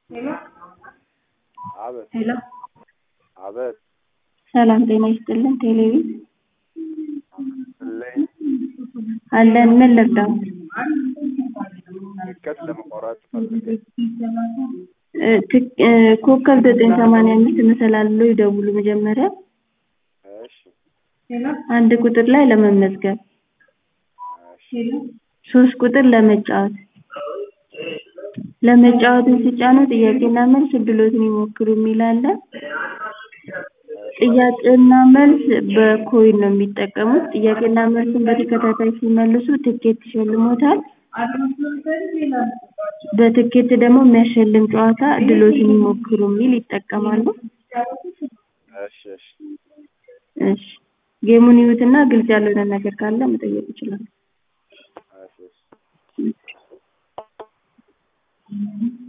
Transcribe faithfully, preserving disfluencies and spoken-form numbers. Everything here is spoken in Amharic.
አበት ሄሎ አበት ሰላም ጤና ይስጥልን። ቴሌቪዥን ላይ አለን። ምን ልርዳው? ትኬት ለመቆረጥ ፈልጌ እ ትክ- እ ኮከብ ዘጠኝ ሰማንያ አምስት መሰላል ይደውሉ መጀመሪያ እሺ አንድ ቁጥር ላይ ለመመዝገብ፣ እሺ ሶስት ቁጥር ለመጫወት ለመጫወትን ሲጫኑ ጥያቄና መልስ እድሎትን ይሞክሩ የሚል አለ። ጥያቄና መልስ በኮይን ነው የሚጠቀሙት። ጥያቄና መልስን በተከታታይ ሲመልሱ ትኬት ይሸልሞታል። በትኬት ደግሞ የሚያሸልም ጨዋታ እድሎትን ይሞክሩ የሚል ይጠቀማሉ። እሺ እሺ እሺ ጌሙን ይዩትና ግልጽ ያልሆነ ነገር ካለ መጠየቅ ይችላሉ። እሺ እሺ